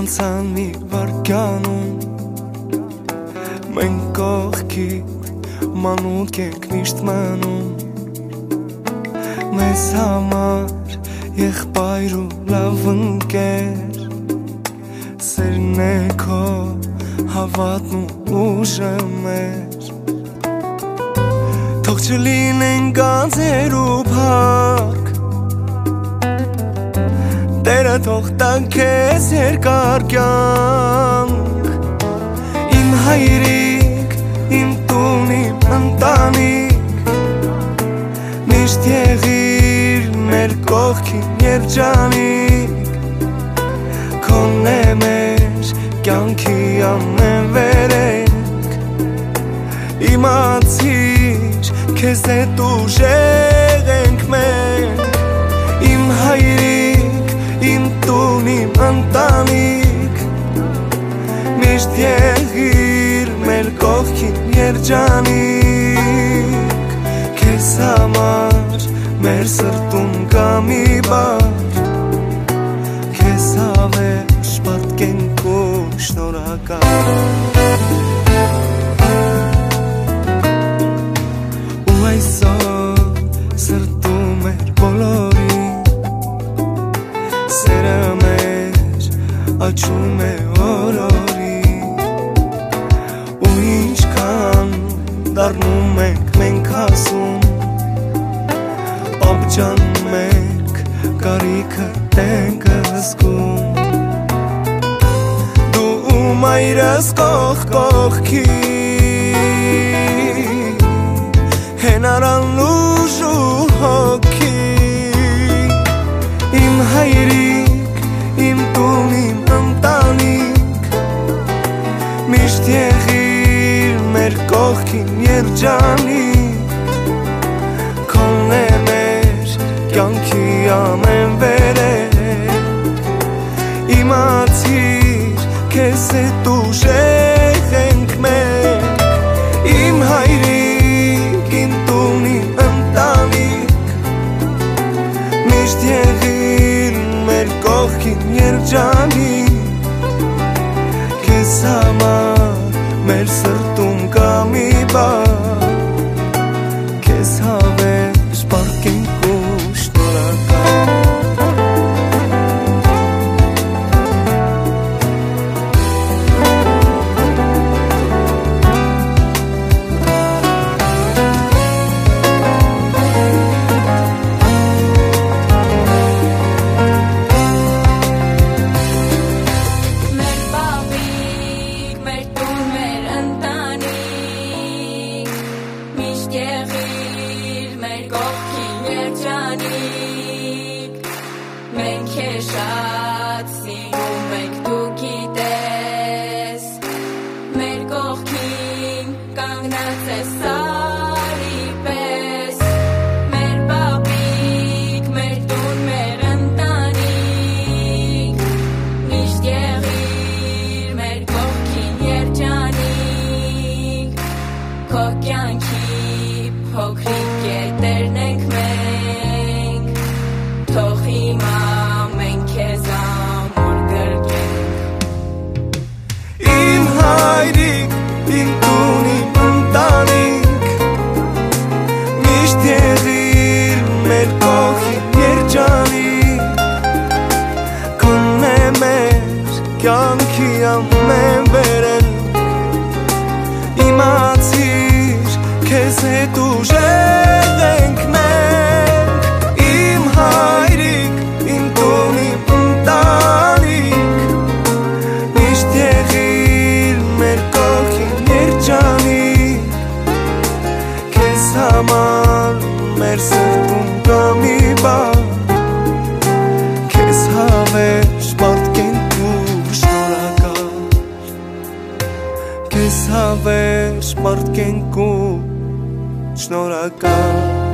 անցան մի վարկյանում մենք կողքի մանուկ ենք միշտ մնում մեզ համար եղբայր ու լավ ընկեր սերն է քո հավատն ու ուժը մեր թող չլինեն գանձեր ու փառք Տերը թող տա քեզ երկար կյանք Իմ հայրիկ, իմ տուն, իմ ընտանիք Միշտ եղիր մեր կողքին երջանիկ Քոնն է մեր կյանքի ամեն վերեք Իմացիր քեզ հետ ուժեղ ենք մենք Իմ հայրիկ Իմ տուն, իմ ընտանիք Միշտ եղիր մեր կողքին երջանիկ Քեզ համար մեր սրտում կա մի բար Քեզ հավերժ պատկենք ու շնորհակալ Ու այսօր սրտում էր բոլորի Սերը մեր աչում է օրորի Ու ինչքան դառնում ենք մենք ասում Պապջան մենք կարիքը ենք զգում Դու ու մայրս կողք կողքի Հենարան ուժ ու հոգի Իմ հայրիկ, իմ տուն, իմ ընտանիք Միշտ եղիր մեր կողքին երջանիկ Քոնն է մեր կյանքի ամեն վերեք Իմացիր քեզ հետ ուժեղ ենք մենք Իմ հայրիկ, իմ տուն, իմ ընտանիք Միշտ եղիր մեր կողքին երջանիկ Քեզ համար մեր սրտում կա մի բար Քեզ հավերժ պարգենք ու շնորհակալ Մենք է շատ սիրում ենք դու գիտես Մեր կողքին կանգնած է սարի պես Մեր պապիկ, մեր տուն, մեր ընտանիք Միշտ եղիր մեր կողքին երջանիկ Քո կյանքի փոքրիկ կետերն ենք մենք Թող հիմա մենք քեզ ամուր գրկենք Իմ հայրիկ, իմ տուն, իմ ընտանիք Միշտ եղիր մեր կողքին երջանիկ Քոնն է մեր կյանքի ամեն վերեք Իմացիր քեզ հետ ուժեղ ենք մենք Իմ հայրիկ, իմ տուն, իմ ընտանիք Միշտ եղիր մեր կողքին երջանիկ Քեզ համար մեր սրտում կա մի բար Քեզ հավերժ պատկենք ու շնորհակալ Քեզ հավերժ պատկենք ու շնորհակալ